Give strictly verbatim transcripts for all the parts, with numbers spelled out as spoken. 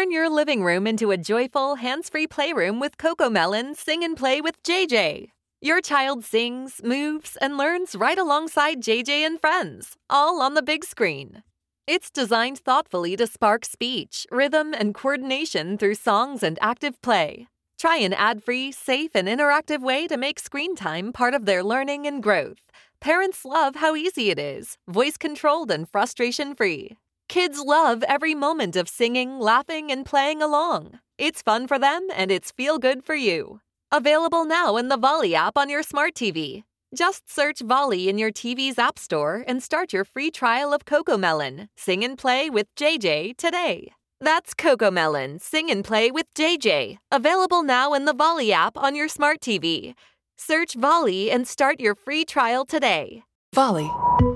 Turn your living room into a joyful, hands-free playroom with CoComelon Sing and Play with J J. Your child sings, moves, and learns right alongside J J and friends, all on the big screen. It's designed thoughtfully to spark speech, rhythm, and coordination through songs and active play. Try an ad-free, safe, and interactive way to make screen time part of their learning and growth. Parents love how easy it is, voice-controlled and frustration-free. Kids love every moment of singing, laughing, and playing along. It's fun for them, and it's feel-good for you. Available now in the Volley app on your smart T V. Just search Volley in your T V's app store and start your free trial of CoComelon, Sing and Play with J J today. That's CoComelon, Sing and Play with J J. Available now in the Volley app on your smart T V. Search Volley and start your free trial today. Volley.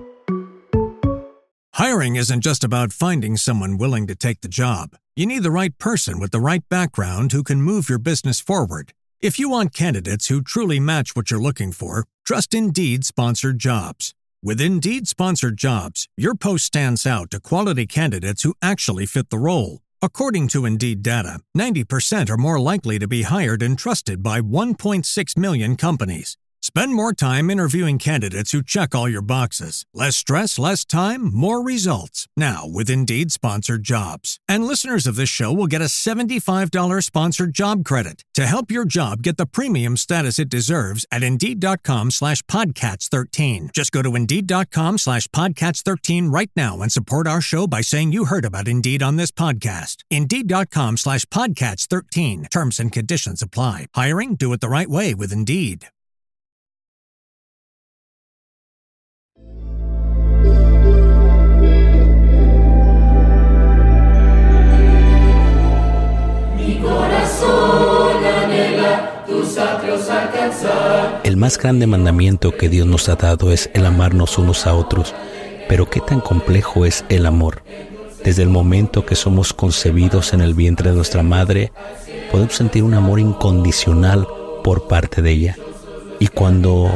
Hiring isn't just about finding someone willing to take the job. You need the right person with the right background who can move your business forward. If you want candidates who truly match what you're looking for, trust Indeed Sponsored Jobs. With Indeed Sponsored Jobs, your post stands out to quality candidates who actually fit the role. According to Indeed data, ninety percent are more likely to be hired and trusted by one point six million companies. Spend more time interviewing candidates who check all your boxes. Less stress, less time, more results. Now with Indeed Sponsored Jobs. And listeners of this show will get a seventy-five dollars sponsored job credit to help your job get the premium status it deserves at Indeed.com slash Podcats 13. Just go to Indeed.com slash Podcats 13 right now and support our show by saying you heard about Indeed on this podcast. Indeed.com slash Podcats 13. Terms and conditions apply. Hiring? Do it the right way with Indeed. El más grande mandamiento que Dios nos ha dado es el amarnos unos a otros. Pero ¿qué tan complejo es el amor? Desde el momento que somos concebidos en el vientre de nuestra madre, podemos sentir un amor incondicional por parte de ella. Y cuando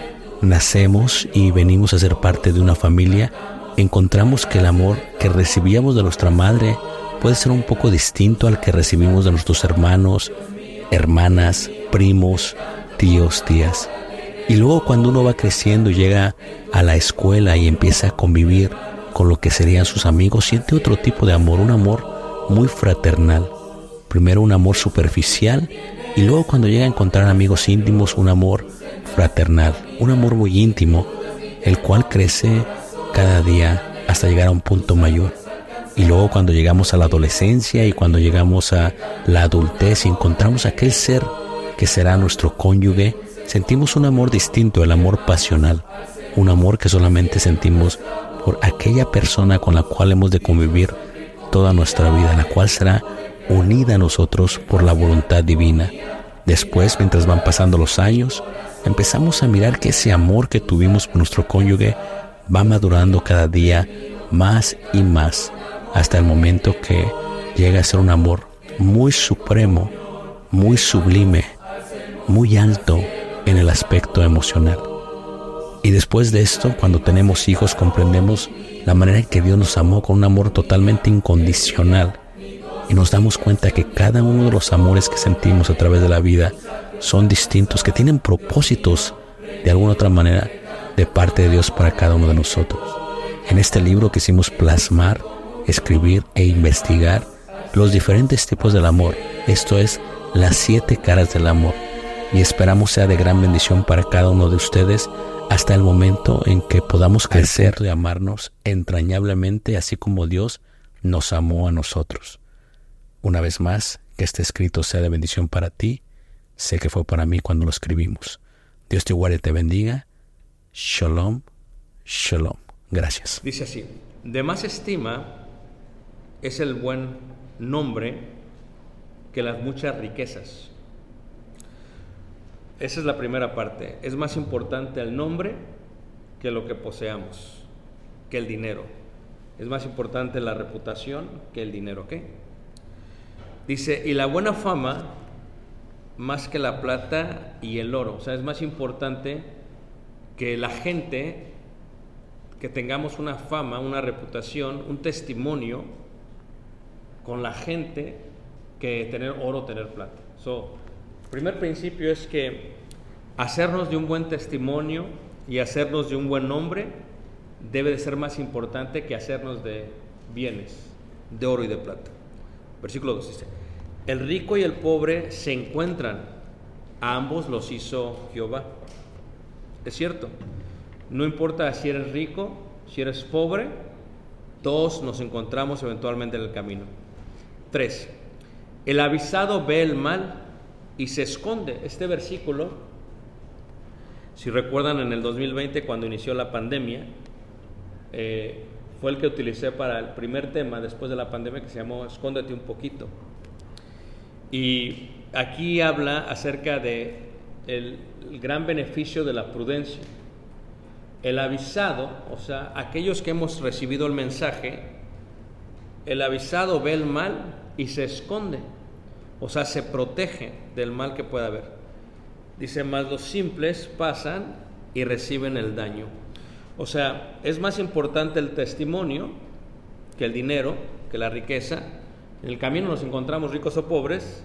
nacemos y venimos a ser parte de una familia, encontramos que el amor que recibíamos de nuestra madre puede ser un poco distinto al que recibimos de nuestros hermanos, hermanas, primos, tíos, tías. Y luego cuando uno va creciendo y llega a la escuela y empieza a convivir con lo que serían sus amigos, siente otro tipo de amor, un amor muy fraternal. Primero un amor superficial y luego cuando llega a encontrar amigos íntimos, un amor fraternal, un amor muy íntimo, el cual crece cada día hasta llegar a un punto mayor. Y luego cuando llegamos a la adolescencia y cuando llegamos a la adultez y encontramos aquel ser que será nuestro cónyuge, sentimos un amor distinto, el amor pasional, un amor que solamente sentimos por aquella persona con la cual hemos de convivir toda nuestra vida, la cual será unida a nosotros por la voluntad divina. Después, mientras van pasando los años, empezamos a mirar que ese amor que tuvimos por nuestro cónyuge va madurando cada día más y más, hasta el momento que llega a ser un amor muy supremo, muy sublime, muy alto en el aspecto emocional. Y después de esto, cuando tenemos hijos, comprendemos la manera en que Dios nos amó con un amor totalmente incondicional. Y nos damos cuenta que cada uno de los amores que sentimos a través de la vida son distintos, que tienen propósitos de alguna otra manera de parte de Dios para cada uno de nosotros. En este libro quisimos plasmar, escribir e investigar los diferentes tipos del amor. Esto es, las siete caras del amor. Y esperamos sea de gran bendición para cada uno de ustedes hasta el momento en que podamos crecer y amarnos entrañablemente, así como Dios nos amó a nosotros. Una vez más, que este escrito sea de bendición para ti. Sé que fue para mí cuando lo escribimos. Dios te guarde y te bendiga. Shalom, shalom. Gracias. Dice así: de más estima es el buen nombre que las muchas riquezas. Esa es la primera parte. Es más importante el nombre que lo que poseamos, que el dinero. Es más importante la reputación que el dinero, ¿ok? Dice, y la buena fama más que la plata y el oro. O sea, es más importante que la gente, que tengamos una fama, una reputación, un testimonio con la gente que tener oro o tener plata. So, el primer principio es que hacernos de un buen testimonio y hacernos de un buen nombre debe de ser más importante que hacernos de bienes, de oro y de plata. Versículo dos dice: el rico y el pobre se encuentran, a ambos los hizo Jehová. Es cierto, no importa si eres rico, si eres pobre, todos nos encontramos eventualmente en el camino. Tres, el avisado ve el mal y se esconde. Este versículo, si recuerdan, en el dos mil veinte, cuando inició la pandemia, eh, fue el que utilicé para el primer tema después de la pandemia, que se llamó Escóndete un poquito. Y aquí habla acerca de el, el gran beneficio de la prudencia. El avisado, o sea, aquellos que hemos recibido el mensaje, el avisado ve el mal y se esconde, o sea, se protege del mal que pueda haber. Dice, mas los simples pasan y reciben el daño. O sea, es más importante el testimonio que el dinero, que la riqueza. En el camino nos encontramos ricos o pobres,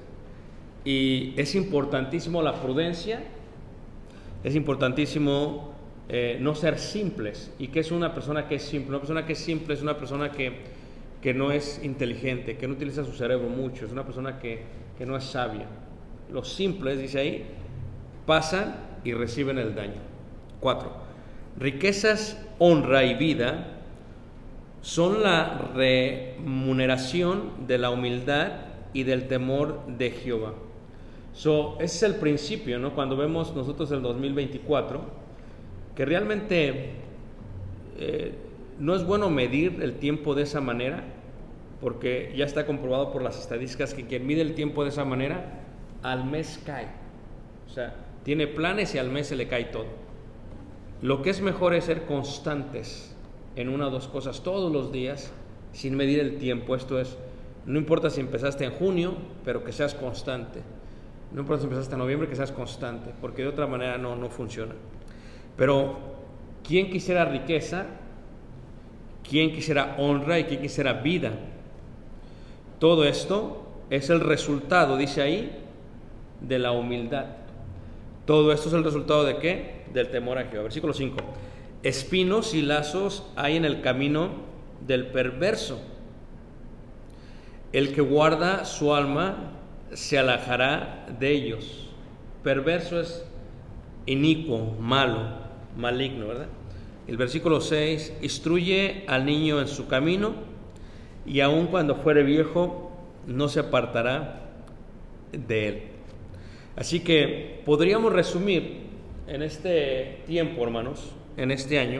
y es importantísimo la prudencia, es importantísimo eh, no ser simples. ¿Y qué es una persona que es simple? Una persona que es simple es una persona que, que no es inteligente, que no utiliza su cerebro mucho, es una persona que, que no es sabia. Los simples, dice ahí, pasan y reciben el daño. Cuatro, riquezas, honra y vida son la remuneración de la humildad y del temor de Jehová. So, ese es el principio, ¿no? Cuando vemos nosotros el dos mil veinticuatro, que realmente eh, no es bueno medir el tiempo de esa manera, porque ya está comprobado por las estadísticas que quien mide el tiempo de esa manera, al mes cae. O sea, tiene planes y al mes se le cae todo. Lo que es mejor es ser constantes en una o dos cosas todos los días, sin medir el tiempo. Esto es, no importa si empezaste en junio, pero que seas constante. No importa si empezaste en noviembre, que seas constante, porque de otra manera no, no funciona. Pero, ¿quién quisiera riqueza? ¿Quién quisiera honra? ¿Y quién quisiera vida? Todo esto es el resultado, dice ahí, de la humildad. Todo esto es el resultado ¿de qué? Del temor a Jehová. Versículo cinco. Espinos y lazos hay en el camino del perverso. El que guarda su alma se alejará de ellos. Perverso es inicuo, malo, maligno, ¿verdad? El versículo seis, instruye al niño en su camino, y aun cuando fuere viejo, no se apartará de él. Así que podríamos resumir en este tiempo, hermanos, en este año,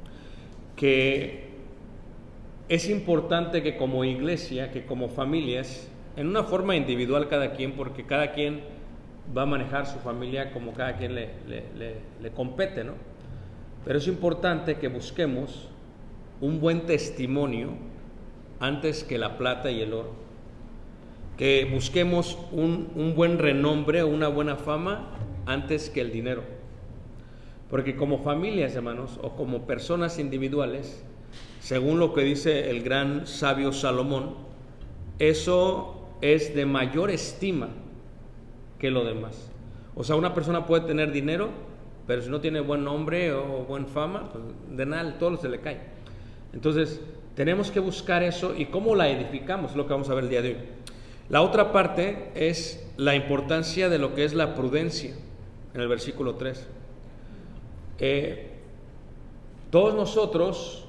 que es importante que como iglesia, que como familias, en una forma individual cada quien, porque cada quien va a manejar su familia como cada quien le, le, le, le compete, ¿no? Pero es importante que busquemos un buen testimonio antes que la plata y el oro. Que busquemos un, un buen renombre o una buena fama antes que el dinero. Porque como familias, hermanos, o como personas individuales, según lo que dice el gran sabio Salomón, eso es de mayor estima que lo demás. O sea, una persona puede tener dinero, pero si no tiene buen nombre o buena fama, pues de nada, todo se le cae. Entonces, tenemos que buscar eso, y cómo la edificamos, es lo que vamos a ver el día de hoy. La otra parte es la importancia de lo que es la prudencia, en el versículo tres. Eh, todos nosotros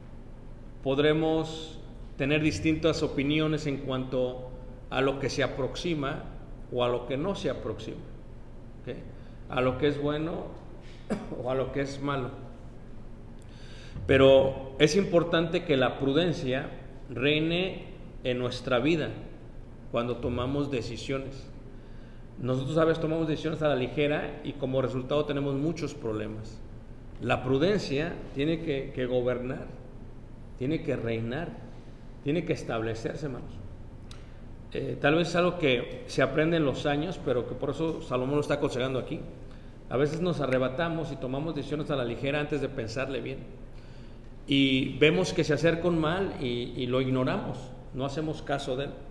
podremos tener distintas opiniones en cuanto a lo que se aproxima o a lo que no se aproxima, ¿okay? A lo que es bueno o a lo que es malo. Pero es importante que la prudencia reine en nuestra vida cuando tomamos decisiones. Nosotros a veces tomamos decisiones a la ligera y como resultado tenemos muchos problemas. La prudencia tiene que, que gobernar, tiene que reinar, tiene que establecerse, hermanos. Eh, tal vez es algo que se aprende en los años, pero que por eso Salomón lo está aconsejando aquí. A veces nos arrebatamos y tomamos decisiones a la ligera antes de pensarle bien. Y vemos que se acerca un mal y, y lo ignoramos, no hacemos caso de él.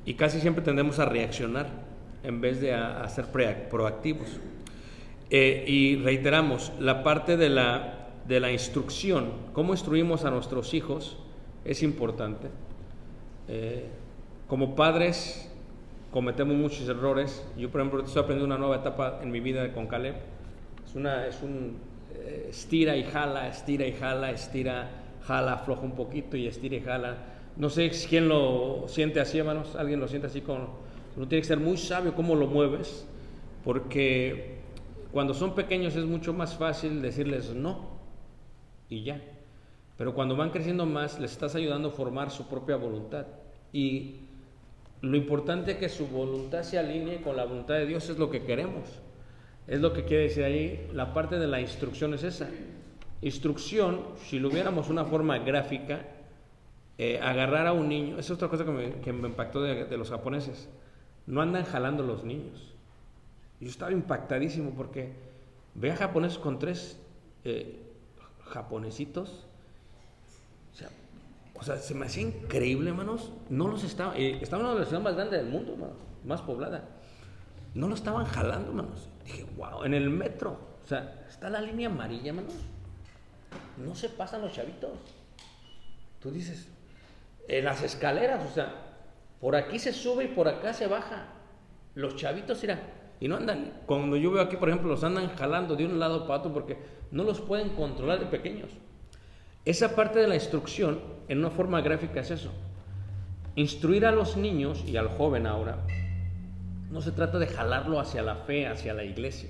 y casi siempre tendemos a reaccionar en vez de a, a ser pre, proactivos. Eh, y reiteramos, la parte de la, de la instrucción, cómo instruimos a nuestros hijos, es importante. Eh, como padres cometemos muchos errores. Yo, por ejemplo, estoy aprendiendo una nueva etapa en mi vida con Caleb. Es, una, es un eh, estira y jala, estira y jala, estira, jala, afloja un poquito y estira y jala. No sé quién lo siente así, hermanos. Alguien lo siente así. Con, uno tiene que ser muy sabio cómo lo mueves, porque cuando son pequeños es mucho más fácil decirles no y ya. Pero cuando van creciendo más, les estás ayudando a formar su propia voluntad. Y lo importante es que su voluntad se alinee con la voluntad de Dios, es lo que queremos. Es lo que quiere decir ahí, la parte de la instrucción es esa. Instrucción, si lo hubiéramos una forma gráfica, eh, agarrar a un niño, es otra cosa que me, que me impactó de, de los japoneses. No andan jalando los niños. Yo estaba impactadísimo porque ve a japoneses con tres eh, japonesitos. O sea, o sea, se me hacía increíble, hermanos. No los estaban, eh, estaban en la ciudad más grande del mundo, hermanos, más poblada. No lo estaban jalando, hermanos. Dije, wow, en el metro. O sea, está la línea amarilla, hermanos. No se pasan los chavitos. Tú dices, en las escaleras, o sea, por aquí se sube y por acá se baja. Los chavitos, mira, y no andan. Cuando yo veo aquí, por ejemplo, los andan jalando de un lado para otro porque no los pueden controlar de pequeños. Esa parte de la instrucción, en una forma gráfica, es eso. Instruir a los niños y al joven ahora, no se trata de jalarlo hacia la fe, hacia la iglesia.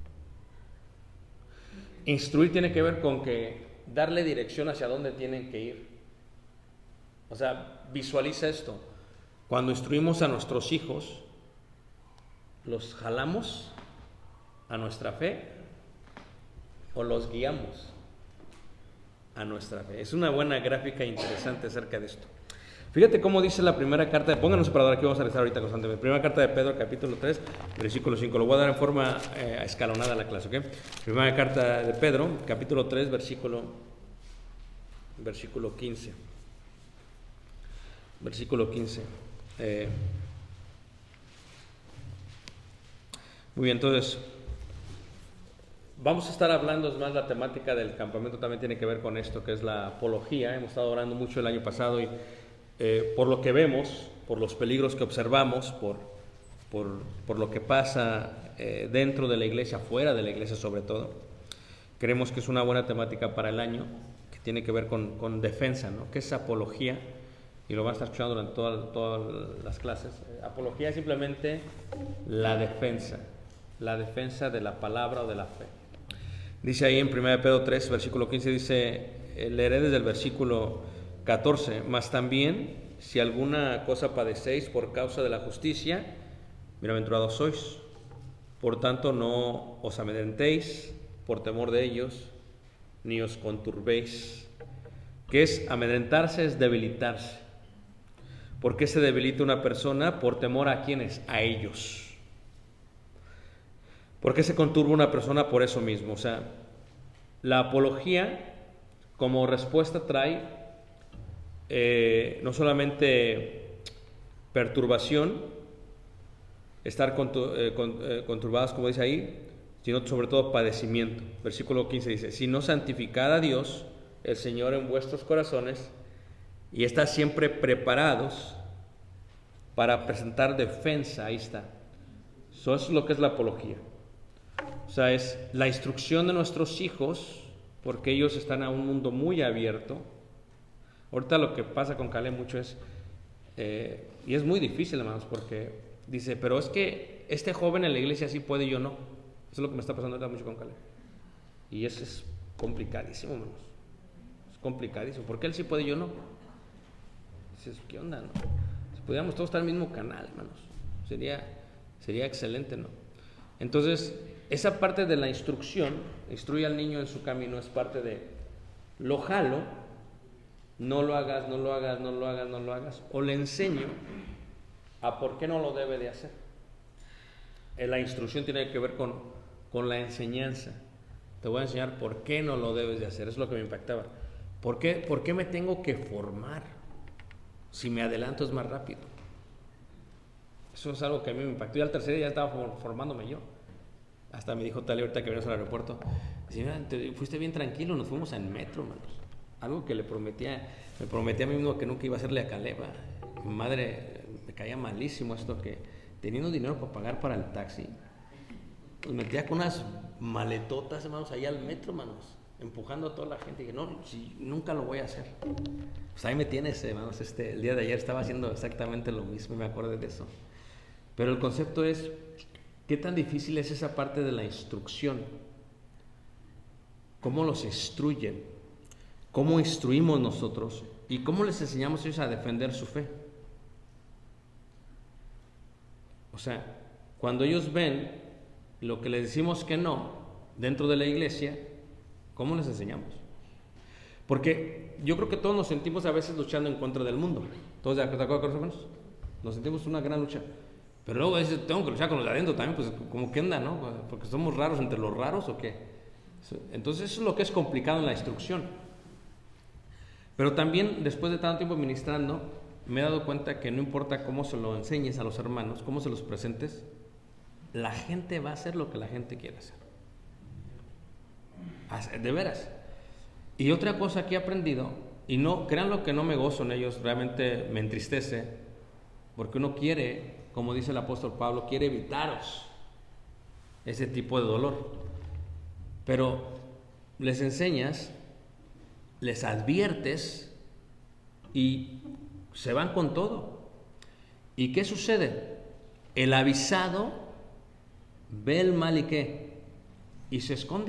Instruir tiene que ver con que darle dirección hacia dónde tienen que ir. O sea, visualiza esto. Cuando instruimos a nuestros hijos, ¿los jalamos a nuestra fe o los guiamos a nuestra fe? Es una buena gráfica interesante acerca de esto. Fíjate cómo dice la primera carta, de, pónganos para aquí vamos a rezar ahorita constantemente. Primera carta de Pedro, capítulo tres, versículo cinco. Lo voy a dar en forma eh, escalonada a la clase, ¿ok? Primera carta de Pedro, capítulo tres, versículo, versículo quince. Versículo quince. Eh, muy bien, entonces, vamos a estar hablando, es más, la temática del campamento también tiene que ver con esto, que es la apología. Hemos estado orando mucho el año pasado y eh, por lo que vemos, por los peligros que observamos, por, por, por lo que pasa eh, dentro de la iglesia, fuera de la iglesia sobre todo, creemos que es una buena temática para el año, que tiene que ver con, con defensa, ¿no? ¿Qué es apología? Y lo van a estar escuchando durante todas, todas las clases. Apología es simplemente la defensa, la defensa de la palabra o de la fe. Dice ahí en primera de Pedro tres, versículo quince, dice, leeré desde el versículo catorce, mas también, si alguna cosa padecéis por causa de la justicia, bienaventurados sois. Por tanto, no os amedrentéis por temor de ellos, ni os conturbéis. ¿Qué es amedrentarse? Es debilitarse. ¿Por qué se debilita una persona? Por temor a quiénes, a ellos. ¿Por qué se conturba una persona? Por eso mismo. O sea, la apología como respuesta trae eh, no solamente perturbación, estar contu- eh, con, eh, conturbados, como dice ahí, sino sobre todo padecimiento. Versículo quince dice, si no santificad a Dios, el Señor en vuestros corazones, y está siempre preparados para presentar defensa. Ahí está. Eso es lo que es la apología. O sea, es la instrucción de nuestros hijos, porque ellos están a un mundo muy abierto. Ahorita lo que pasa con Caleb mucho es, eh, y es muy difícil, hermanos, porque dice, pero es que este joven en la iglesia sí puede y yo no. Eso es lo que me está pasando ahorita mucho con Caleb. Y eso es complicadísimo, hermanos. Es complicadísimo. ¿Por qué él sí puede y yo no? Dices, ¿qué onda, no? Si pudiéramos todos estar en el mismo canal, hermanos, sería, sería excelente, ¿no? Entonces, esa parte de la instrucción, instruye al niño en su camino, es parte de lo jalo, no lo hagas, no lo hagas, no lo hagas, no lo hagas, o le enseño a por qué no lo debe de hacer. La instrucción tiene que ver con, con la enseñanza. Te voy a enseñar por qué no lo debes de hacer, es lo que me impactaba. ¿Por qué, por qué me tengo que formar? Si me adelanto es más rápido. Eso es algo que a mí me impactó. Y al tercer día ya estaba formándome yo. Hasta me dijo Tali ahorita que venimos al aeropuerto, dice, te fuiste bien tranquilo, nos fuimos en metro, manos. Algo que le prometía, me prometí a mí mismo que nunca iba a hacerle a Caleb. Mi madre me caía malísimo esto, que teniendo dinero para pagar para el taxi, pues metía con unas maletotas, hermanos, allá al metro, manos, empujando a toda la gente. Y dije, no, sí, nunca lo voy a hacer. Pues ahí me tienes, hermanos, este, el día de ayer estaba haciendo exactamente lo mismo y me acordé de eso. Pero el concepto es, ¿qué tan difícil es esa parte de la instrucción? ¿Cómo los instruyen? ¿Cómo instruimos nosotros? ¿Y cómo les enseñamos a ellos a defender su fe? O sea, cuando ellos ven lo que les decimos que no dentro de la iglesia, ¿cómo les enseñamos? Porque yo creo que todos nos sentimos a veces luchando en contra del mundo. ¿Todos de acuerdo con los hermanos? Nos sentimos una gran lucha. Pero luego dices, tengo que luchar con los de adentro también, pues como que anda, ¿no? Porque somos raros entre los raros o qué. Entonces eso es lo que es complicado en la instrucción. Pero también después de tanto tiempo ministrando, me he dado cuenta que no importa cómo se lo enseñes a los hermanos, cómo se los presentes, la gente va a hacer lo que la gente quiere hacer. De veras. Y otra cosa que he aprendido, y no, créanlo que no me gozo en ellos, realmente me entristece, porque uno quiere, como dice el apóstol Pablo, quiere evitaros ese tipo de dolor. Pero les enseñas, les adviertes y se van con todo. ¿Y qué sucede? El avisado ve el mal y qué, y se esconde.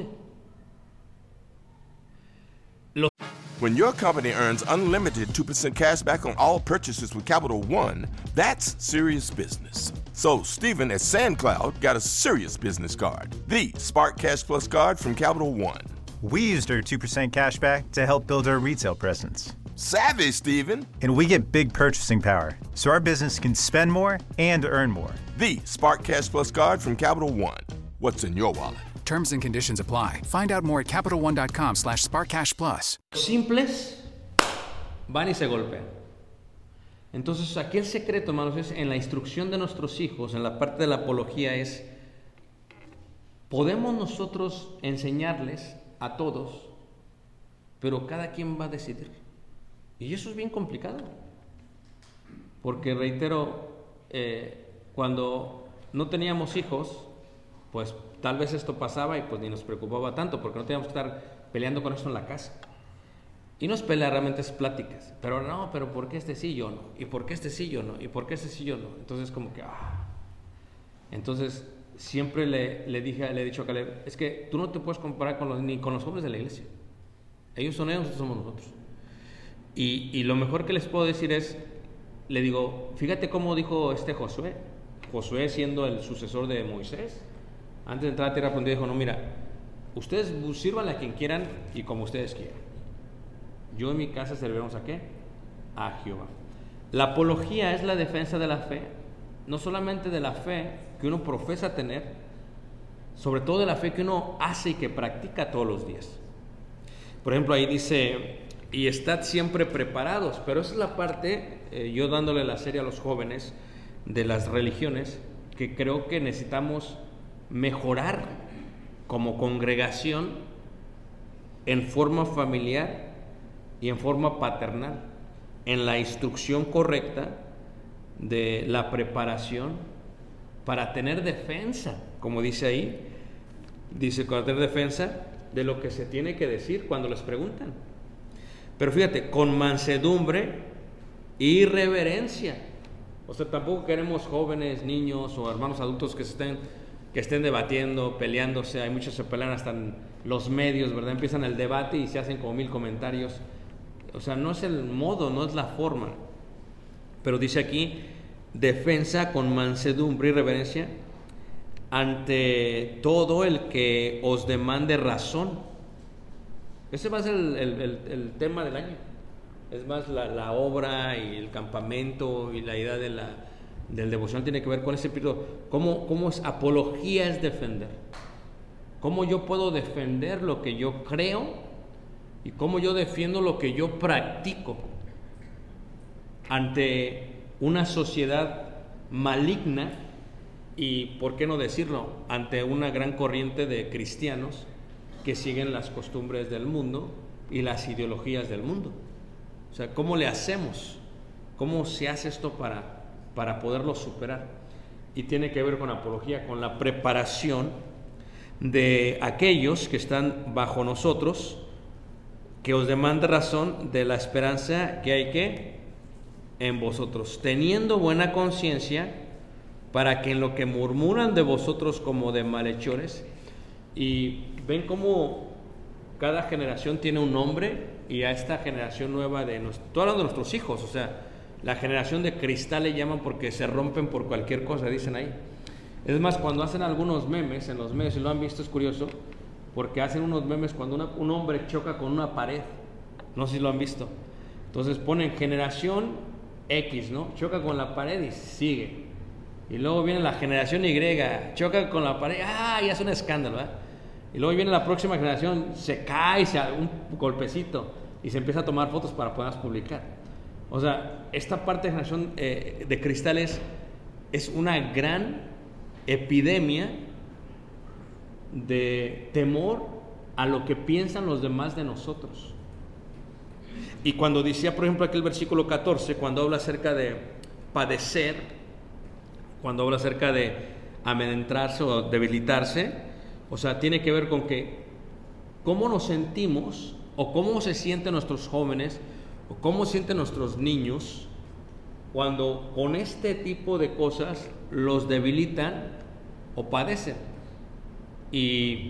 Lo- When your company earns unlimited two percent cash back on all purchases with Capital One, that's serious business. So Stephen at SandCloud got a serious business card, the Spark Cash Plus card from Capital One. We used our two percent cash back to help build our retail presence. Savvy, Stephen. And we get big purchasing power, so our business can spend more and earn more. The Spark Cash Plus card from Capital One. What's in your wallet? Terms and conditions apply. Find out more at CapitalOne.com slash SparkCashPlus. Simples van y se golpean. Entonces aquí el secreto, hermanos, es en la instrucción de nuestros hijos, en la parte de la apología, es podemos nosotros enseñarles a todos, pero cada quien va a decidir. Y eso es bien complicado, porque reitero, eh, cuando no teníamos hijos, pues tal vez esto pasaba y pues ni nos preocupaba tanto, porque no teníamos que estar peleando con esto en la casa. Y no es pelea, realmente es pláticas. Pero no, pero ¿por qué este sí yo no? ¿Y por qué este sí yo no? ¿Y por qué este sí yo no? Entonces como que, ah. Entonces siempre le, le dije, le he dicho a Caleb, es que tú no te puedes comparar con los, ni con los jóvenes de la iglesia. Ellos son ellos, nosotros somos nosotros. Y, y lo mejor que les puedo decir es, le digo, fíjate cómo dijo este Josué. Josué siendo el sucesor de Moisés. Antes de entrar a tierra prometida dijo, no, mira, ustedes sirvan a quien quieran y como ustedes quieran. Yo en mi casa serviremos a ¿qué? A Jehová. La apología es la defensa de la fe, no solamente de la fe que uno profesa tener, sobre todo de la fe que uno hace y que practica todos los días. Por ejemplo, ahí dice, y estad siempre preparados, pero esa es la parte, eh, yo dándole la serie a los jóvenes de las religiones, que creo que necesitamos mejorar como congregación en forma familiar y en forma paternal, en la instrucción correcta de la preparación para tener defensa, como dice ahí, dice para tener defensa de lo que se tiene que decir cuando les preguntan. Pero fíjate, con mansedumbre y reverencia. O sea, tampoco queremos jóvenes, niños o hermanos adultos que se estén que estén debatiendo, peleándose. Hay muchos que se pelean hasta en los medios, ¿verdad? Empiezan el debate y se hacen como mil comentarios. O sea, no es el modo, no es la forma. Pero dice aquí, defensa con mansedumbre y reverencia ante todo el que os demande razón. Ese va a ser el, el, el, el tema del año. Es más, la, la obra y el campamento y la idea de la, del devocional tiene que ver con ese espíritu. ¿Cómo, cómo es apología? Es defender. ¿Cómo yo puedo defender lo que yo creo y cómo yo defiendo lo que yo practico ante una sociedad maligna y, ¿por qué no decirlo?, ante una gran corriente de cristianos que siguen las costumbres del mundo y las ideologías del mundo. O sea, ¿cómo le hacemos? ¿Cómo se hace esto para, para poderlo superar? Y tiene que ver con apología, con la preparación de aquellos que están bajo nosotros, que os demanda razón de la esperanza que hay que en vosotros, teniendo buena conciencia, para que en lo que murmuran de vosotros como de malhechores. Y ven cómo cada generación tiene un nombre, y a esta generación nueva de, estoy hablando de nuestros hijos, o sea, la generación de cristal le llaman porque se rompen por cualquier cosa, dicen ahí. Es más, cuando hacen algunos memes en los medios, si lo han visto es curioso, porque hacen unos memes cuando una, un hombre choca con una pared, no sé si lo han visto. Entonces ponen generación X, ¿no? Choca con la pared y sigue. Y luego viene la generación Y, choca con la pared, ¡ah! Y hace un escándalo, ¿eh? Y luego viene la próxima generación, se cae, se da un golpecito y se empieza a tomar fotos para poderlas publicar. O sea, esta parte de generación eh, de cristales es una gran epidemia de temor a lo que piensan los demás de nosotros. Y cuando decía, por ejemplo, aquí el versículo catorce, cuando habla acerca de padecer, cuando habla acerca de amedrentarse o debilitarse, o sea, tiene que ver con que cómo nos sentimos o cómo se sienten nuestros jóvenes o cómo se sienten nuestros niños cuando con este tipo de cosas los debilitan o padecen. Y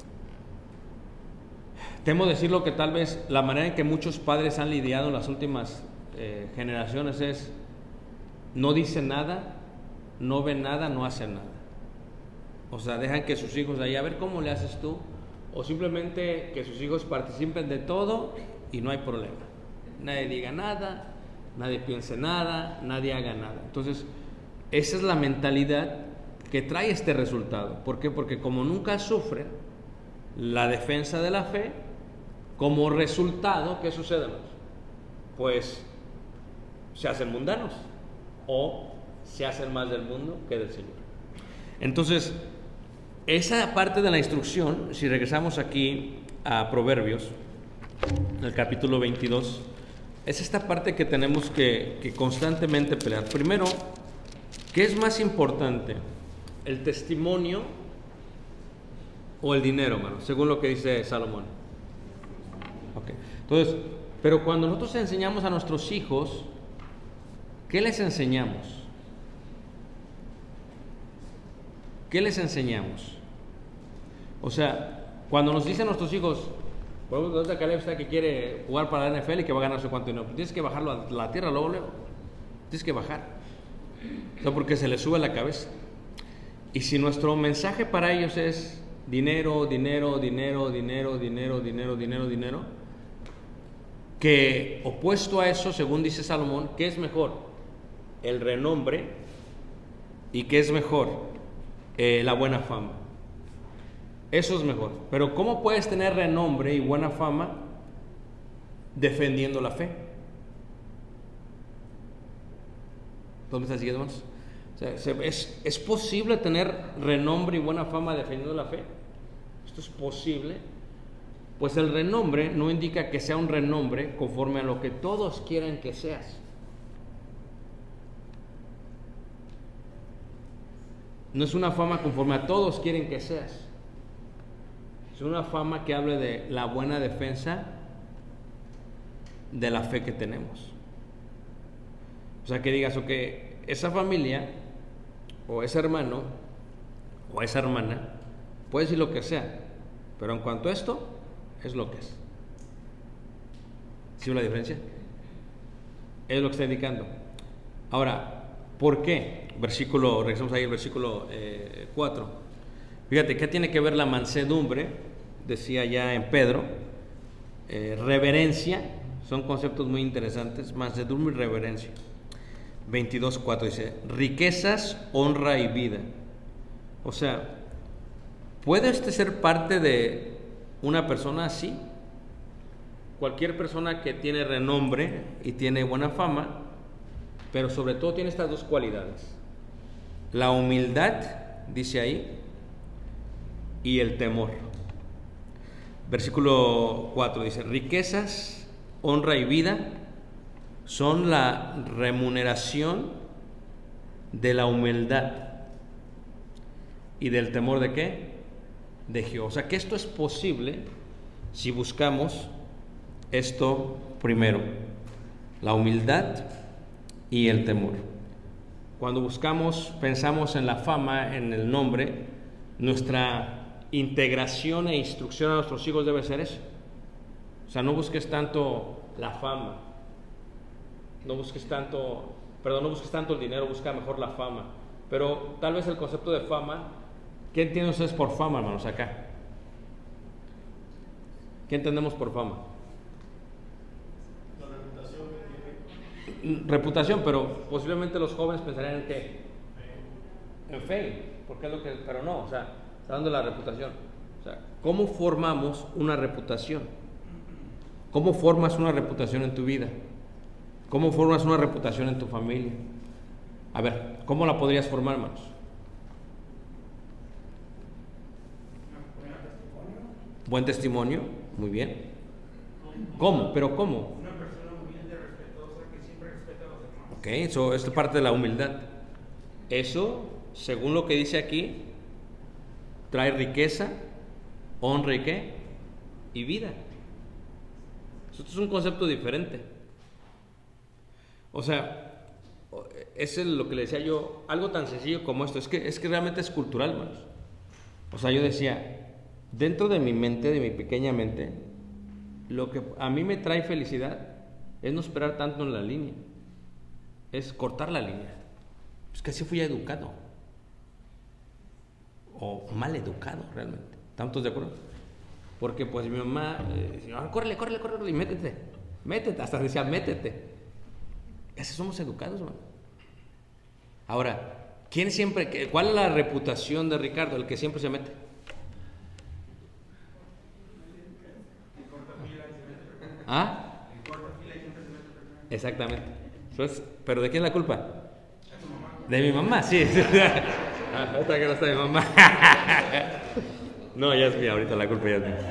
temo decirlo que tal vez la manera en que muchos padres han lidiado en las últimas eh, generaciones es no dicen nada, no ven nada, no hacen nada. O sea, dejan que sus hijos ahí, a ver cómo le haces tú, o simplemente que sus hijos participen de todo y no hay problema. Nadie diga nada, nadie piense nada, nadie haga nada. Entonces, esa es la mentalidad que trae este resultado. ¿Por qué? Porque como nunca sufren la defensa de la fe, como resultado, ¿qué sucede? Pues se hacen mundanos o se hacen más del mundo que del Señor. Entonces, esa parte de la instrucción, si regresamos aquí a Proverbios, el capítulo veintidós, es esta parte que tenemos que, que constantemente pelear. Primero, ¿qué es más importante? ¿El testimonio o el dinero, hermano? Según lo que dice Salomón. Okay. Entonces, pero cuando nosotros enseñamos a nuestros hijos, ¿qué les enseñamos? ¿Qué les enseñamos? O sea, cuando nos dicen nuestros hijos, por ejemplo, de Caleb está que quiere jugar para la N F L y que va a ganar no sé cuánto dinero, tienes que bajarlo a la tierra luego, luego. Tienes que bajar. No, porque se les sube la cabeza. Y si nuestro mensaje para ellos es dinero, dinero, dinero, dinero, dinero, dinero, dinero, dinero, que opuesto a eso, según dice Salomón, ¿qué es mejor? El renombre. ¿Y qué es mejor? Eh, la buena fama. Eso es mejor. Pero ¿cómo puedes tener renombre y buena fama defendiendo la fe? ¿Dónde estás siguiendo más? O sea, ¿es, ¿Es posible tener renombre y buena fama defendiendo la fe? ¿Esto es posible? Pues el renombre no indica que sea un renombre conforme a lo que todos quieren que seas. No es una fama conforme a todos quieren que seas. Es una fama que hable de la buena defensa de la fe que tenemos. O sea, que digas, ok, esa familia, o ese hermano, o esa hermana, puede decir lo que sea, pero en cuanto a esto, es lo que es. ¿Sí ve la diferencia? Es lo que está indicando. Ahora, ¿por qué? Versículo, regresamos ahí al versículo eh, cuatro. Fíjate, ¿qué tiene que ver la mansedumbre? Decía ya en Pedro, eh, reverencia, son conceptos muy interesantes, mansedumbre y reverencia. veintidós cuatro dice, riquezas, honra y vida. O sea, ¿puede usted ser parte de una persona así? Cualquier persona que tiene renombre y tiene buena fama, pero sobre todo tiene estas dos cualidades. la humildad, dice ahí, y el temor. Versículo cuatro dice, riquezas, honra y vida son la remuneración de la humildad y del temor de qué? De Jehová. O sea que esto es posible si buscamos esto primero, la humildad y el temor. Cuando buscamos, pensamos en la fama, en el nombre, nuestra integración e instrucción a nuestros hijos debe ser eso. O sea, no busques tanto la fama, no busques tanto, perdón, no busques tanto el dinero, busca mejor la fama. Pero tal vez el concepto de fama, ¿qué entienden ustedes por fama, hermanos, acá? ¿Qué entendemos por fama? La reputación que tiene. Reputación, pero posiblemente los jóvenes pensarían en qué? En fame, porque es lo que, pero no, o sea, está hablando de la reputación. O sea, ¿cómo formamos una reputación? ¿Cómo formas una reputación en tu vida? ¿Cómo formas una reputación en tu familia? A ver, ¿cómo la podrías formar, hermanos? Buen testimonio, muy bien. ¿Cómo? ¿Pero cómo? Una persona humilde, respetuosa, que siempre respeta a los demás. Ok, eso es parte de la humildad. Eso, según lo que dice aquí, trae riqueza, honra y qué? Y vida. Esto es un concepto diferente. O sea, es lo que le decía yo, algo tan sencillo como esto, es que, es que realmente es cultural, hermanos. O sea, yo decía, dentro de mi mente, de mi pequeña mente, lo que a mí me trae felicidad es no esperar tanto en la línea, es cortar la línea. Es que así fui educado, o mal educado realmente. ¿Estamos todos de acuerdo? Porque pues mi mamá eh, decía, ah, córrele, córrele, córrele y métete, métete, hasta decía, métete. Así somos educados, hermano. Ahora, ¿quién siempre, cuál es la reputación de Ricardo? El que siempre se mete. ¿Ah? Exactamente. Entonces, ¿pero de quién es la culpa? De mi mamá, sí. Ah, esta que no está mi mamá. No, ya es mía, ahorita la culpa ya es mía.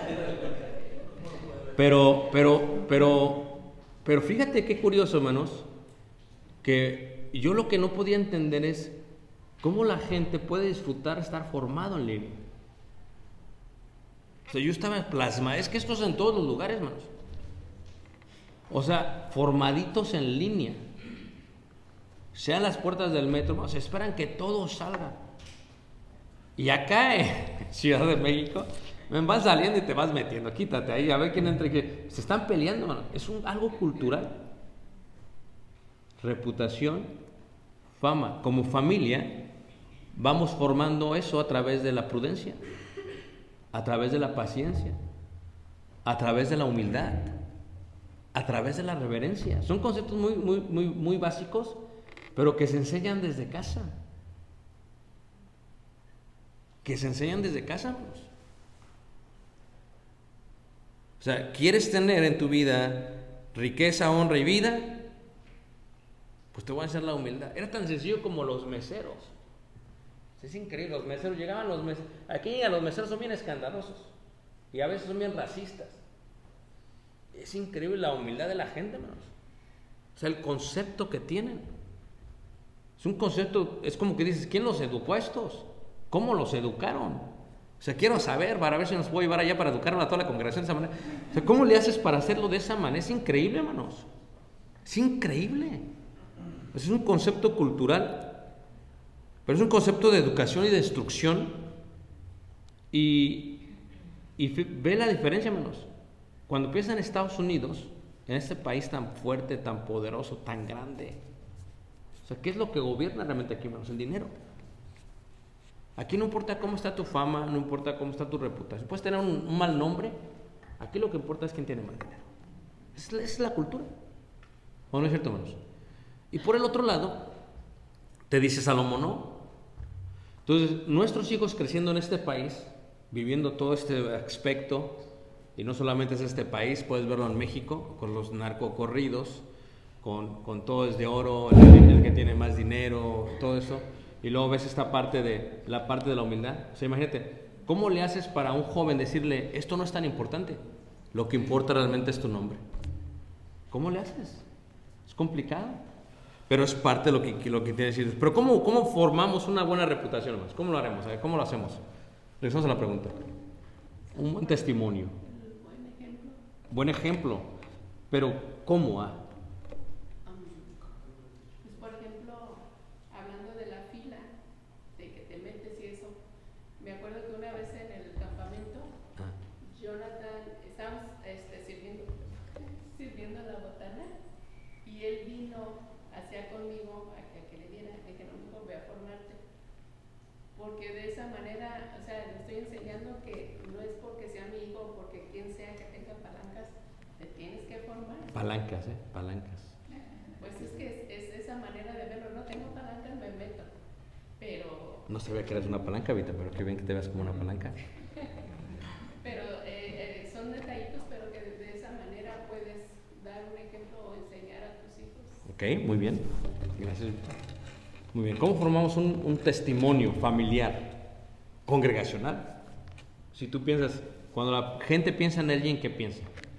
Pero, pero, pero, pero fíjate qué curioso, hermanos, que yo lo que no podía entender es cómo la gente puede disfrutar estar formado en línea. O sea, yo estaba plasmado, es que esto es en todos los lugares, hermanos. O sea, formaditos en línea. Sean las puertas del metro, se esperan que todo salga. Y acá en Ciudad de México, me van saliendo y te vas metiendo. Quítate ahí, a ver quién entra y qué. Se están peleando, mano. Es un, algo cultural. Reputación, fama. Como familia, vamos formando eso a través de la prudencia, a través de la paciencia, a través de la humildad, a través de la reverencia. Son conceptos muy, muy, muy, muy básicos, pero que se enseñan desde casa. Que se enseñan desde casa, pues. O sea, ¿quieres tener en tu vida riqueza, honra y vida? Pues te voy a enseñar la humildad. Era tan sencillo como los meseros. Es increíble, los meseros, llegaban los meseros. Aquí a los meseros son bien escandalosos y a veces son bien racistas. Es increíble la humildad de la gente, hermanos. O sea, el concepto que tienen. Es un concepto, es como que dices, ¿quién los educó a estos? ¿Cómo los educaron? O sea, quiero saber, para ver si nos puedo llevar allá para educar a toda la congregación de esa manera. O sea, ¿cómo le haces para hacerlo de esa manera? Es increíble, hermanos. Es increíble. Es un concepto cultural, pero es un concepto de educación y de instrucción. Y, y ve la diferencia, hermanos. Cuando piensas en Estados Unidos, en este país tan fuerte, tan poderoso, tan grande, o sea, ¿qué es lo que gobierna realmente aquí, hermanos? El dinero. Aquí no importa cómo está tu fama, no importa cómo está tu reputación. Puedes tener un, un mal nombre. Aquí lo que importa es quién tiene más dinero. Esa es, es la cultura. ¿O no es cierto, hermanos? Y por el otro lado, te dice Salomón, ¿no? Entonces, nuestros hijos creciendo en este país, viviendo todo este aspecto, y no solamente es este país, puedes verlo en México, con los narcocorridos, con, con todo es de oro, el, el que tiene más dinero, todo eso. Y luego ves esta parte de la parte de la humildad. O sea, imagínate, ¿cómo le haces para un joven decirle, esto no es tan importante? Lo que importa realmente es tu nombre. ¿Cómo le haces? Es complicado. Pero es parte de lo que, lo que te decir. Pero ¿cómo, ¿cómo formamos una buena reputación, hermanos? ¿Cómo lo haremos? A ver, ¿cómo lo hacemos? Regresamos a la pregunta. Un buen testimonio. Buen ejemplo. Buen ejemplo. Pero ¿cómo? Ah? Pues por ejemplo, hablando de la fila, de que te metes y eso, me acuerdo que una vez en el campamento, Ah. Jonathan, estábamos este, sirviendo, sirviendo la botana y él vino hacia conmigo a que, a que le diera, le dije, no, mejor voy a formarte. Porque de esa manera, o sea, le estoy enseñando que no es porque sea mi hijo, porque quien sea que tenga palancas, te tienes que formar. Palancas, ¿eh? Palancas. Pues es que es, es esa manera de verlo, no tengo palancas, me meto, pero... No sabía que eras una palanca, Vita, pero qué bien que te veas como una palanca. pero eh, eh, son detallitos, pero que de, de esa manera puedes dar un ejemplo o enseñar a tus hijos. Ok, muy bien. Gracias, Vita. Muy bien. ¿Cómo formamos un, un testimonio familiar, congregacional? Si tú piensas, cuando la gente piensa en alguien, ¿qué piensa?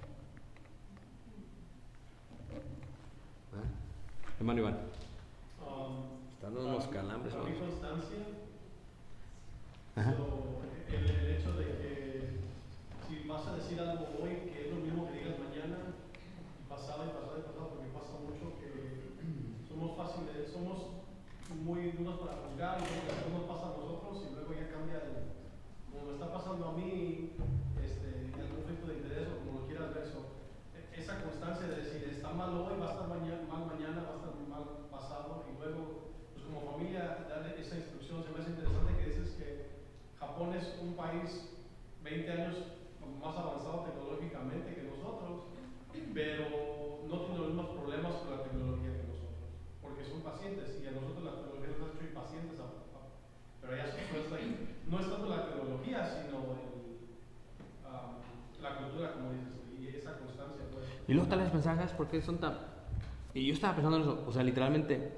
¿Ah? Hermano Iván. Um, Están dando unos calambres. Para mi ¿no? constancia, Ajá. so, el, el hecho de que si vas a decir algo hoy que es lo mismo que digas mañana, y pasado y pasado y pasado, porque pasa mucho que somos fáciles, somos muy duros para juzgar y luego después nos pasa a nosotros y luego ya cambia el, como me está pasando a mí, este, el conflicto de interés o como lo quieras ver. So, esa constancia de decir está mal hoy, va a estar mañana, mal mañana, va a estar mal pasado, y luego pues como familia darle esa instrucción. Se me hace interesante que dices que Japón es un país veinte años más avanzado tecnológicamente que nosotros, pero no tiene los mismos problemas con la tecnología que nosotros, porque son pacientes y a nosotros la tecnología nos ha hecho impacientes, a, a, pero allá no es, no es tanto la tecnología, sino el, um, la cultura, como dices, y esa constancia. Pues. Y luego tal vez pensar, ¿sabes por qué son tan...? Y yo estaba pensando en eso, o sea, literalmente,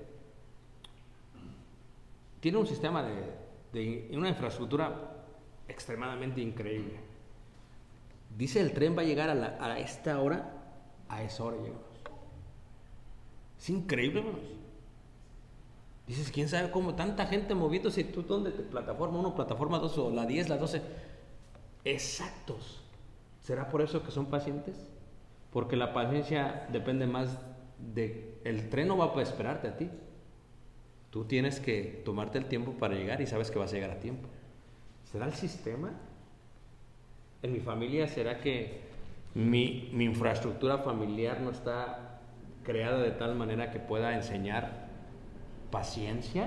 tiene un sistema de, de una infraestructura extremadamente increíble. Dice el tren va a llegar a, la, a esta hora, a esa hora llegamos. Es increíble, hermanos. Dices, ¿quién sabe cómo? Tanta gente moviéndose, ¿tú dónde? Plataforma uno, plataforma dos, o la diez, la doce. Exactos. ¿Será por eso que son pacientes? Porque la paciencia depende más de... El tren no va a esperarte a ti. Tú tienes que tomarte el tiempo para llegar y sabes que vas a llegar a tiempo. ¿Será el sistema? En mi familia, ¿será que mi, mi infraestructura familiar no está creada de tal manera que pueda enseñar paciencia?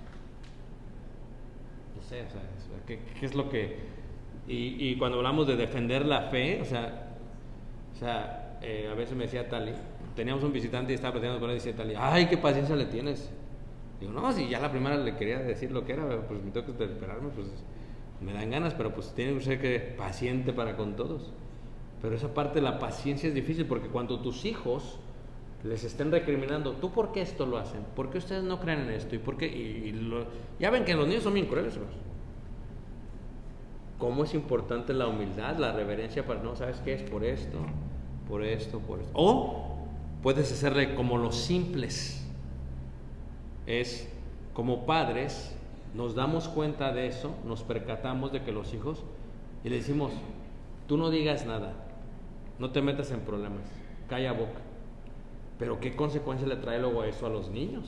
No sé, o sea, ¿qué, qué es lo que...? Y, y cuando hablamos de defender la fe, o sea, o sea eh, a veces me decía Tali, teníamos un visitante y estaba platicando con él y decía Tali, ¡ay, qué paciencia le tienes! Digo, no, si ya la primera le quería decir lo que era, pues me tengo que esperarme, pues me dan ganas, pero pues tiene que ser que paciente para con todos. Pero esa parte de la paciencia es difícil, porque cuando tus hijos les estén recriminando, ¿tú por qué esto lo hacen? ¿Por qué ustedes no creen en esto? ¿Y por qué? Y, y lo, ya ven que los niños son bien crueles, hermanos. ¿Cómo es importante la humildad, la reverencia para, no, ¿sabes qué? Es por esto, por esto, por esto. O puedes hacerle como los simples. Es como padres, nos damos cuenta de eso, nos percatamos de que los hijos, y le decimos, tú no digas nada, no te metas en problemas, calla boca. Pero ¿qué consecuencia le trae luego eso a los niños?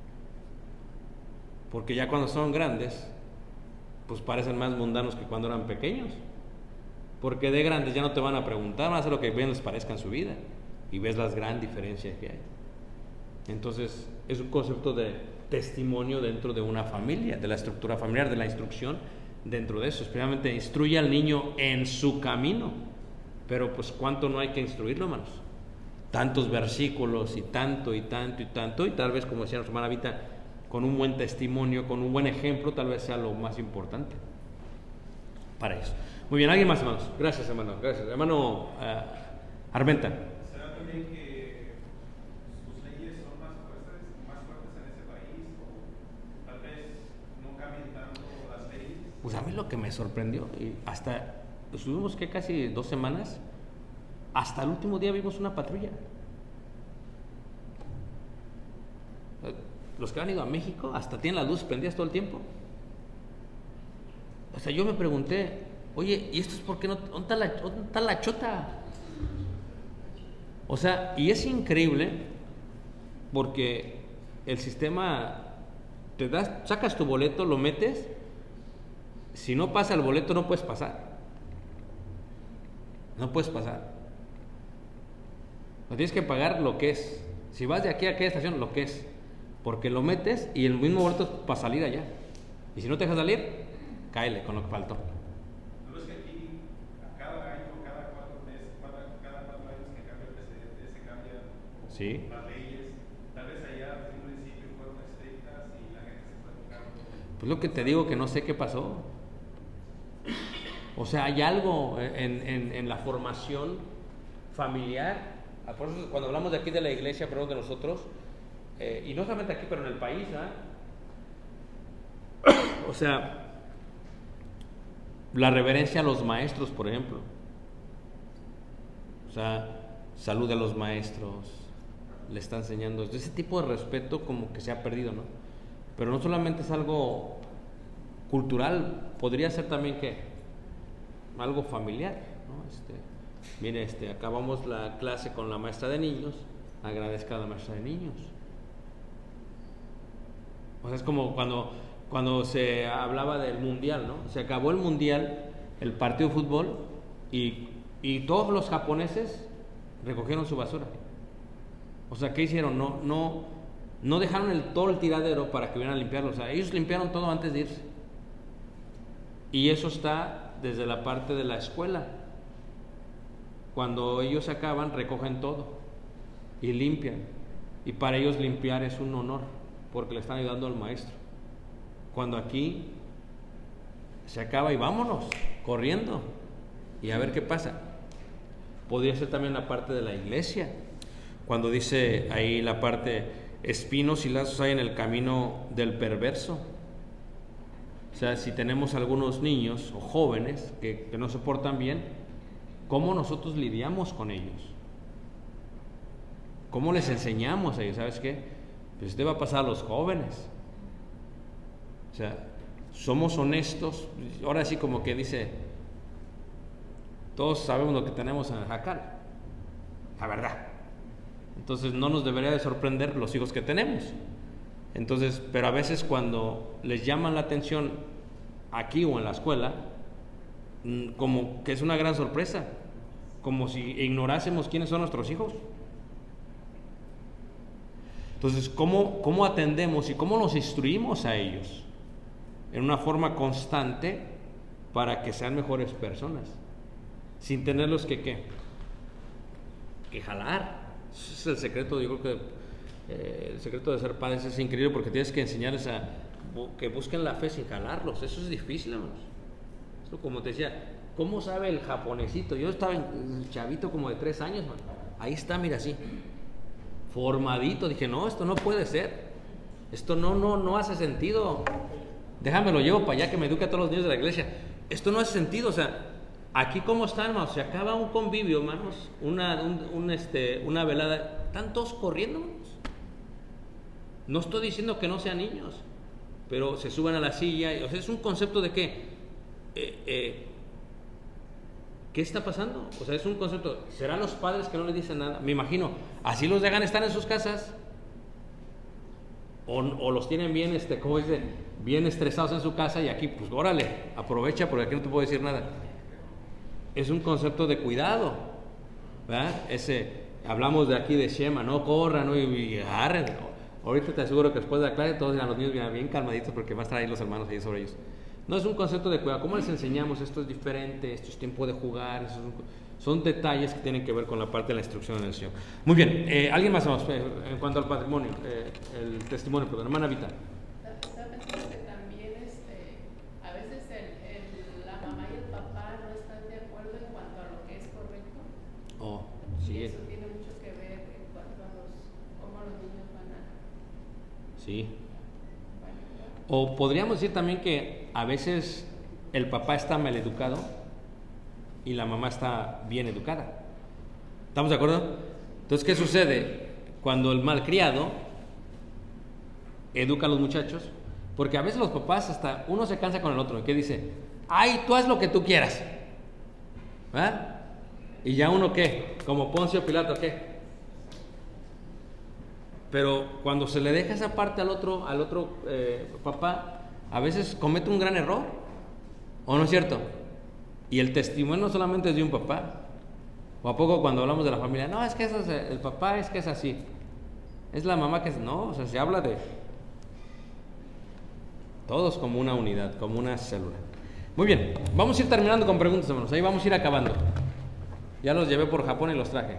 Porque ya cuando son grandes, pues parecen más mundanos que cuando eran pequeños. Porque de grandes ya no te van a preguntar, van a hacer lo que bien les parezca en su vida. Y ves las gran diferencias que hay. Entonces, es un concepto de testimonio dentro de una familia, de la estructura familiar, de la instrucción dentro de eso. Especialmente instruye al niño en su camino. Pero pues ¿cuánto no hay que instruirlo, hermanos? Tantos versículos y tanto y tanto y tanto. Y tal vez, como decía nuestra hermana Vita, con un buen testimonio, con un buen ejemplo, tal vez sea lo más importante para eso. Muy bien, ¿alguien más, hermanos? Gracias, hermano. Gracias. Hermano uh, Armenta. ¿Será también que sus leyes son más fuertes, más fuertes en ese país? O tal vez Pues a mí lo que me sorprendió, y hasta estuvimos que casi dos semanas, hasta el último día vimos una patrulla. Los que han ido a México hasta tienen las luces prendidas todo el tiempo. O sea, yo me pregunté, oye, ¿y esto es por qué no? ¿Dónde está la, dónde está la chota? O sea, y es increíble porque el sistema, te das, sacas tu boleto, lo metes, si no pasa el boleto no puedes pasar. No puedes pasar. No tienes que pagar lo que es. Si vas de aquí a aquella estación, lo que es. Porque lo metes y el mismo boleto es para salir allá. Y si no te dejas salir, cáele con lo que faltó. ¿No es que aquí, a cada año, cada cuatro meses, cada, cada cuatro años que cambia el presidente, se cambian sí. las leyes? Tal vez allá desde un principio fueron estrictas y la gente se fue tocando. Pues lo que te digo, que no sé qué pasó. O sea, hay algo en, en, en la formación familiar. Por eso cuando hablamos de aquí de la iglesia, pero de nosotros, eh, y no solamente aquí, pero en el país, ¿eh? O sea, la reverencia a los maestros, por ejemplo. O sea, salud a los maestros, le está enseñando. Ese tipo de respeto como que se ha perdido, ¿no? Pero no solamente es algo cultural, podría ser también que algo familiar, ¿no? Este, mire, este, acabamos la clase con la maestra de niños, agradezca a la maestra de niños. O sea, es como cuando, cuando se hablaba del mundial, ¿no? Se acabó el mundial, el partido de fútbol, y, y todos los japoneses recogieron su basura. O sea, ¿qué hicieron? No, no, no dejaron el, todo el tiradero para que vinieran a limpiarlo. O sea, ellos limpiaron todo antes de irse. Y eso está desde la parte de la escuela. Cuando ellos acaban, recogen todo y limpian. Y para ellos limpiar es un honor, porque le están ayudando al maestro. Cuando aquí se acaba y vámonos, corriendo, y a ver qué pasa. Podría ser también la parte de la iglesia. Cuando dice ahí la parte, espinos y lazos hay en el camino del perverso. O sea, si tenemos algunos niños o jóvenes que, que no se portan bien, ¿cómo nosotros lidiamos con ellos? ¿Cómo les enseñamos a ellos? ¿Sabes qué? Pues esto va a pasar a los jóvenes. O sea, somos honestos. Ahora sí como que dice, todos sabemos lo que tenemos en el jacal. La verdad. Entonces no nos debería de sorprender los hijos que tenemos. Entonces, pero a veces cuando les llaman la atención aquí o en la escuela, como que es una gran sorpresa, como si ignorásemos quiénes son nuestros hijos. Entonces, ¿cómo, cómo atendemos y cómo nos instruimos a ellos en una forma constante para que sean mejores personas, sin tenerlos que, ¿qué? que jalar? Ese es el secreto, yo creo que Eh, el secreto de ser padres es increíble, porque tienes que enseñarles a que busquen la fe sin jalarlos. Eso es difícil, hermanos. Esto, como te decía, ¿cómo sabe el japonesito? Yo estaba en chavito como de tres años, man. Ahí está, mira, así formadito. Dije, no, esto no puede ser, esto no, no, no hace sentido. Déjame lo llevo para allá, que me eduque a todos los niños de la iglesia. Esto no hace sentido. O sea, aquí cómo están, hermanos, se acaba un convivio, hermanos, una, un, un, este, una velada, están todos corriendo, hermanos. No estoy diciendo que no sean niños, pero se suben a la silla. O sea, es un concepto de qué. Eh, eh, ¿Qué está pasando? O sea, es un concepto. ¿Serán los padres que no les dicen nada? Me imagino. Así los dejan estar en sus casas. O, o los tienen bien, este, ¿cómo dice? Bien estresados en su casa, y aquí, pues, órale, aprovecha, porque aquí no te puedo decir nada. Es un concepto de cuidado, ¿verdad? Ese, hablamos de aquí de Shema, no corran, ¿no? Y, y agarren. Ahorita te aseguro que después de la clase todos a los niños bien, bien calmaditos, porque va a estar ahí los hermanos ahí sobre ellos. No es un concepto de cuidado. ¿Cómo les enseñamos? Esto es diferente, esto es tiempo de jugar. Eso es un, son detalles que tienen que ver con la parte de la instrucción en el Señor. Muy bien, eh, ¿alguien más vamos? Eh, en cuanto al patrimonio, eh, el testimonio, perdón, hermana Vita. ¿Sabes que también este, a veces el, el, la mamá y el papá no están de acuerdo en cuanto a lo que es correcto? Oh, sí. Y eso tiene mucho que ver en cuanto a los, cómo los niños van a... Sí. O podríamos decir también que a veces el papá está mal educado y la mamá está bien educada. ¿Estamos de acuerdo? Entonces, ¿qué sucede? Cuando el malcriado educa a los muchachos, porque a veces los papás hasta uno se cansa con el otro, que dice, ay, tú haz lo que tú quieras, ¿verdad? Y ya uno, ¿qué? Como Poncio Pilato, ¿qué? Pero cuando se le deja esa parte al otro, al otro eh, papá, a veces comete un gran error, ¿o no es cierto? Y el testimonio no solamente es de un papá. ¿O a poco cuando hablamos de la familia? No, es que eso es, el papá es que es así. Es la mamá que es... No, o sea, se habla de todos como una unidad, como una célula. Muy bien, vamos a ir terminando con preguntas, hermanos. Ahí vamos a ir acabando. Ya los llevé por Japón y los traje.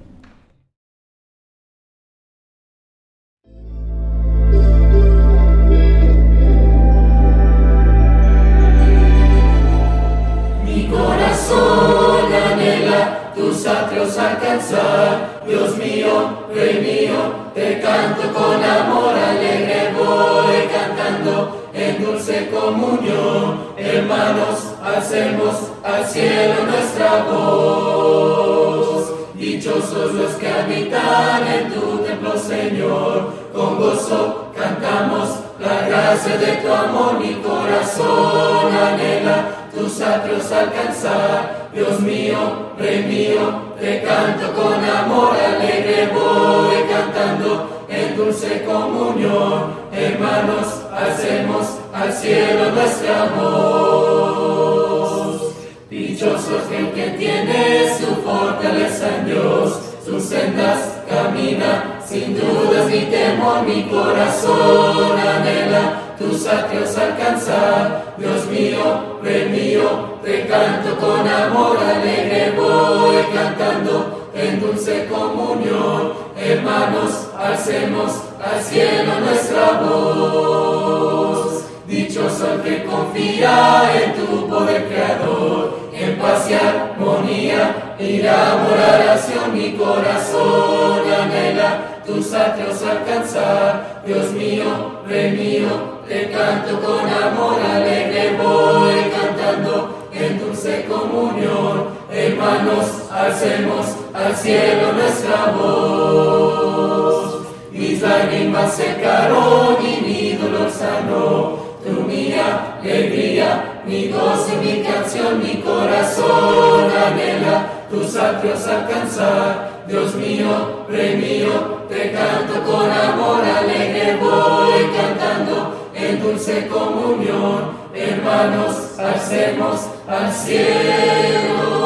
Mi corazón anhela tus atrios alcanzar, Dios mío, Rey mío, te canto con amor alegre, voy cantando en dulce comunión, hermanos, alcemos al cielo nuestra voz. Dichosos los que habitan en tu templo, Señor, con gozo cantamos la gracia de tu amor, mi corazón anhela tus atrios alcanzar, Dios mío, Rey mío, te canto con amor alegre, voy cantando en dulce comunión, hermanos, alcemos al cielo nuestra voz. Dichosos el que tiene su fortaleza en Dios, sus sendas camina sin dudas ni temor, mi corazón anhela tus atrios alcanzar, Dios mío, Rey mío, te canto con amor alegre, voy cantando en dulce comunión, hermanos, alcemos al cielo nuestra voz. Dichoso el que confía en tu poder creador, en paz y armonía irá a morar a Sion, mi corazón anhela tus atrios alcanzar, Dios mío, Rey mío, te canto con amor alegre, voy cantando en dulce comunión, hermanos, alcemos al cielo nuestra voz. Mis lágrimas secaron y mi dolor sanó, tu mi alegría, mi gozo y mi canción, mi corazón anhela tus atrios alcanzar, Dios mío, Rey mío, te canto con amor alegre, voy cantando en dulce comunión, hermanos, alcemos al cielo